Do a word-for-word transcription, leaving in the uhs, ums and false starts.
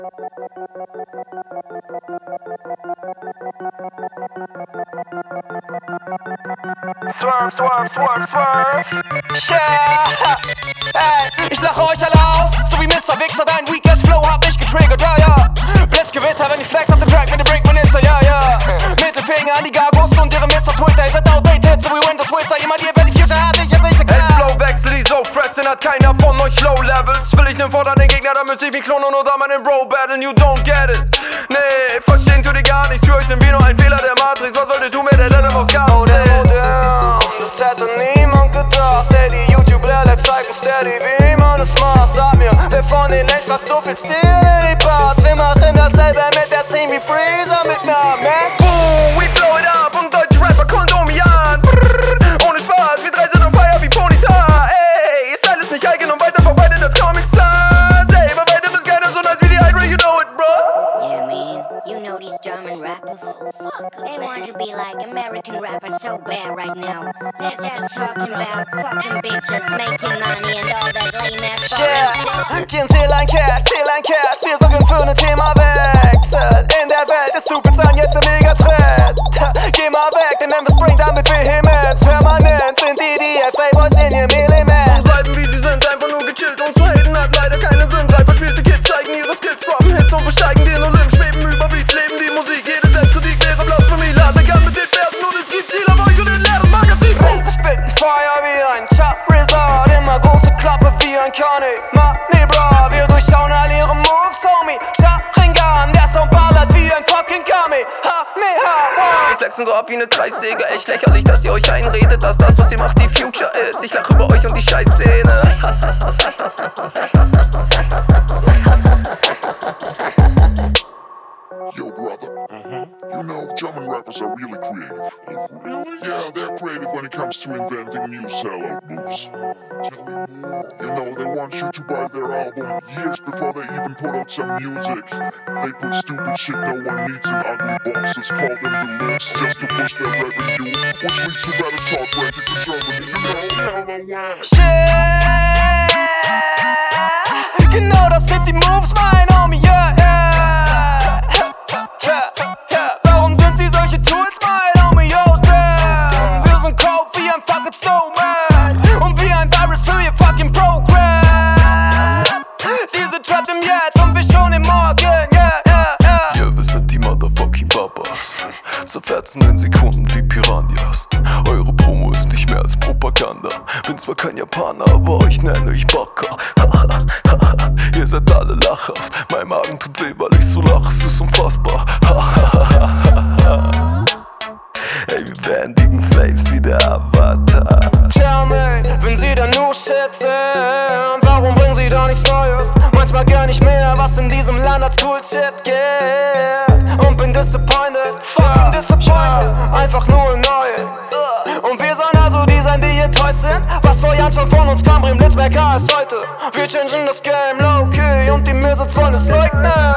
Swerve, swerve, swerve, swerve. Yeah. Ey, ich lache euch alle aus, so wie Mister Wichser, dein Weakest Flow hat mich getriggert, ja, ja. Blitzgewitter, wenn ich flex auf dem Track mit dem Breakminister, ja, ja. Mittelfinger an die Gagos und ihre Mister Twitter, ihr seid outdated, so wie Windows Wizard. Jemand, ihr werdet die Future hat, ich jetzt nicht klar. Ey, Flow wechsel, die so fresh sind, hat keiner von euch Low Levels. Will ich nen Vorder den Gegner, dann müsste ich mich klonen oder meinen Bro battlen, you don't get it. Nee, verstehen tut ihr gar nichts, für euch sind wir nur ein Fehler der Matrix. Was wolltest du mit der Letter aufs Gas? Oh, der Modern, das hätte niemand gedacht. Ey, die YouTube-Lehrlex zeigen steady, wie man es macht. Sag mir, wer von den Lech macht so viel Stil in die Parts? Wir machen dasselbe mit der Scene wie Freezer mit Namen. Boom, we blow it up und deutsche Rapper kondomian. Brrr, ohne Spaß, wir drei sind on fire wie Ponyta. Ey, Style ist nicht eigen und weiter verbreitet als Comic Sans. Ey, bei weitem ist keiner so nice wie die Hydra, you know it, bro. Yeah, man, you know these German rappers. They want to be like American rappers so bad right now. They're just talking about fucking bitches, making money and all that lame ass Yeah, gehen zähl ein Cash, zähl ein Cash. Wir sorgen für ne Themawechsel. In der Welt ist Superzahn jetzt der Megatrend. Geh mal weg, den Memphis bringt damit Vehemenz. Permanent sind die die F A-Boys in ihrem Element. Und bleiben wie sie sind, einfach nur gechillt und zu haten hat leider keine Sinn. Drei verspielte Kids zeigen ihre Skills, droppen Hits und besteigen den Olymp. Schweben über Beats, leben die Musik, jede Selbstkritik wäre Blasphemie. Laden kann mit den Versen und es gibt Ziel auf euch und den leeren Magazin. Spitten Feuer wie ein Chop Resort, immer große Klappe wie ein König. Money bra, wir durchschauen all ihre Moves, homie. Sharingan, der Sound ballert wie ein fucking Kami. Ha, me, ha, wow. Wir flexen so ab wie ne Kreissäge, echt lächerlich, dass ihr euch einredet, dass das, was ihr macht, die Future ist. Ich lache über euch und die Scheißszene. Yo, brother, you know, German rappers are really creative. Yeah, they're creative when it comes to inventing new sellout moves. You know, they want you to buy their album years before they even put out some music. They put stupid shit no one needs in ugly boxes, call them the lyrics just to push their revenue, which leads to better talk ranking to Germany. You know, hella Shit, genau das sind die Moves, mein Homie, yeah, yeah. Yeah, yeah. Warum sind sie solche Tools, mein Homie, yo, damn. Wir sind Code wie ein fucking Snowman und wie ein Virus für ihr fucking Programm. Sie sind trapped im Jetzt und wir schon im Morgen, yeah, yeah, yeah. Yeah, wir sind die motherfucking Babas, zerfetzen in Sekunden wie Piranhas. Eure Promo ist nicht mehr als Propaganda. Bin zwar kein Japaner, aber euch nenne ich Baka. Ihr seid alle lachhaft, mein Magen tut weh, weil ich so lache, es ist unfassbar. Ey, wir bändigen Flames wie der Avatar. Tell me, wenn sie da nur Shit sind, warum bringen sie da nichts Neues? Manchmal gar nicht mehr, was in diesem Land als cool Shit geht. Und bin disappointed, fucking disappointed, einfach nur neu. Und wir sollen also die sein, die hier treu sind. Was vor Jahren schon von uns kam, bringt Blitzberger als heute. Wir changen das Game low-key und die Mädels wollen es leugnen.